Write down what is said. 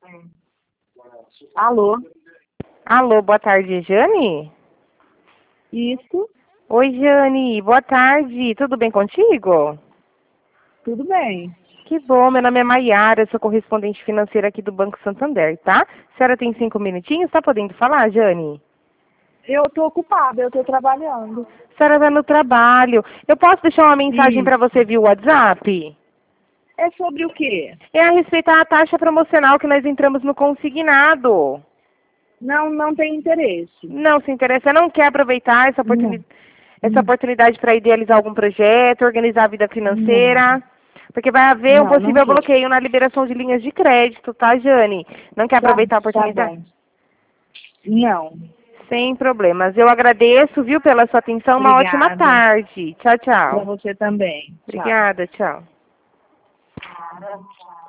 Alô? Alô, boa tarde, Jane? Isso? Oi, Jane, boa tarde. Tudo bem contigo? Tudo bem. Que bom, meu nome é Maiara, sou correspondente financeira aqui do Banco Santander, tá? A senhora tem 5 minutinhos, tá podendo falar, Jane? Eu tô ocupada, eu tô trabalhando. A senhora tá no trabalho. Eu posso deixar uma mensagem para Isso. você via WhatsApp? É sobre o quê? É a respeito da taxa promocional que nós entramos no consignado. Não tem interesse. Não se interessa, não quer aproveitar essa Não. oportunidade para idealizar algum projeto, organizar a vida Não. financeira? Porque vai haver um Não possível quero. bloqueio na liberação de linhas de crédito, tá, Jane? Não quer aproveitar a Tá oportunidade? bom. Não. Sem problemas. Eu agradeço, viu, pela sua atenção. Uma ótima Obrigada. tarde. Tchau, Pra tchau. você também. Tchau. Obrigada, tchau.